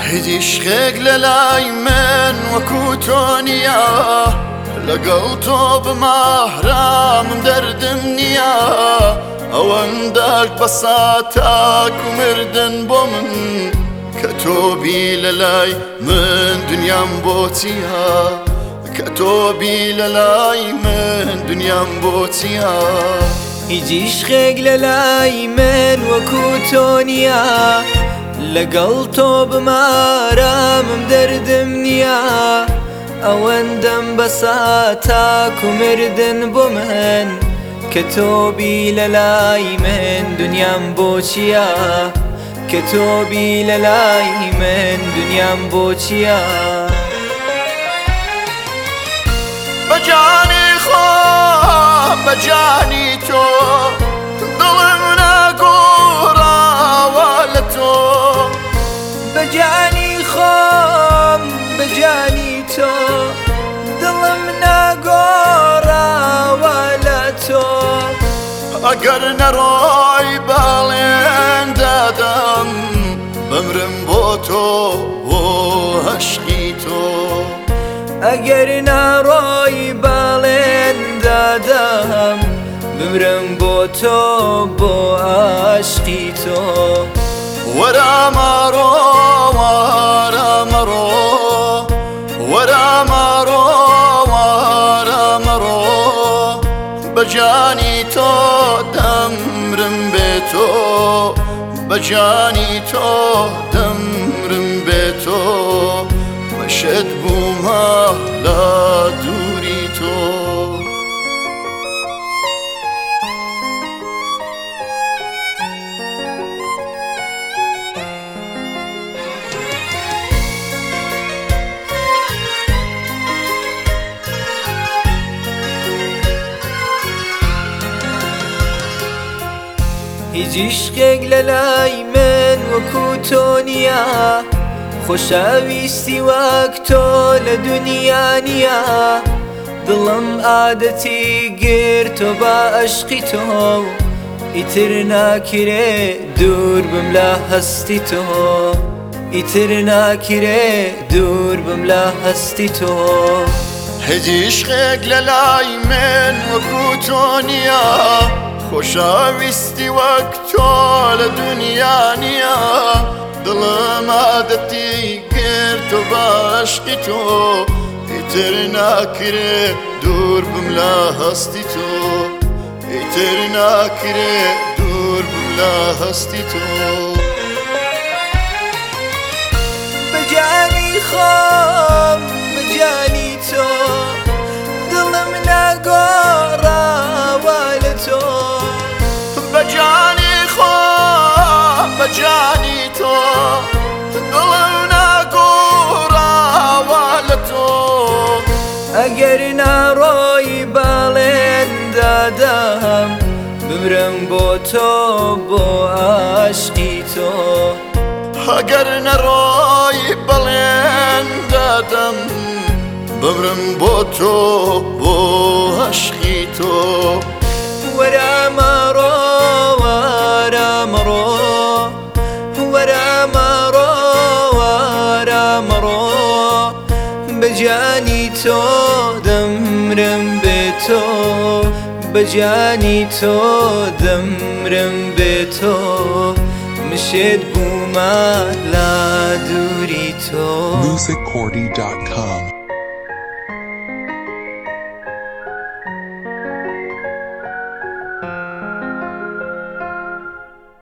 هیچ شێک لە لای من وەکو تۆ نییە لەگەڵ تۆ بماهرامم دەردم نییە ئەوەندەک بەسات تاکو مردن بۆ من کە تۆبی لە لای من دنیام بۆ چییە کە تۆبی لە لای من دنیام بۆ چییە هیچی شێک لە لای من وەکو تۆ نییە لەگەڵ تۆ بمارامم دەردم نییە ئەوەندەم بەسات تاکو مردن بۆ من کە تۆبی لە لای من دنیام بۆ چییە کە تۆبی لە لای من دنیام بۆ چییە بەجانی خۆم بەجانی تۆ دڵم ناگۆڕاوە لە تۆ بەجانی خۆم بەجانی تۆ دڵم ناگۆڕاوە لە تۆ ئەگەر نەڕۆی باڵێن دادەم بمرم بۆ تۆ بۆ عەشقی تۆ ئەگەر ناڕۆی باڵێن دادەم بمرم بۆ تۆ بۆ عەشقی تۆ وەرە مەڕۆ وەرە مەڕۆ وەرە مەڕۆ وەرە مەڕۆ بەجانی تۆ دەمرم بێ تۆ بەجانی تۆ دەمرم بێ تۆ مەشت بوومە لە دووری تۆ هیچ شێک لە لای من وەکو تۆ نییە خۆشەویستی وەک تۆ لە دونیا نییە دڵم عادەتی گرت تۆ بە عەشقی تۆ ئیتر ناکرێ دوور بم لە هەستی تۆ ئیتر ناکرێ دوور بم لە هەستی تۆ هیچ شێک لە لای من وەکو تۆ نییە خۆشەویستی وەک تۆ لە دونیا نییە دڵم عادەتی کرد تۆ بە عەشقی تۆ ئیتر ناکرێ دوور بم لە هەستی تۆ ئیتر ناکرێ دوور بم لە هەستی تۆ بەجانی خۆم بەجانی تۆ دڵم ناگۆڕاوە لە تۆ بەجانی خۆم بەجانی تۆ دڵم ناگۆڕاوە لە تۆ ئەگەر ناڕۆی باڵێن دادەم بمرم بۆ تۆ بۆ عەشقی تۆ ئەگەر نەڕۆی بەڵێن دادەم بمرم بۆ تۆ بۆ عەشقی تۆ وەرە مەڕۆ وەرە مەڕۆ وەرە مەڕۆ وەرە مەڕۆ بەجانی تۆ دەمرم بێ تۆ بەجانی تۆ دەمرم بێ تۆ مشت بوومە لە دووری تۆ musiccordy.com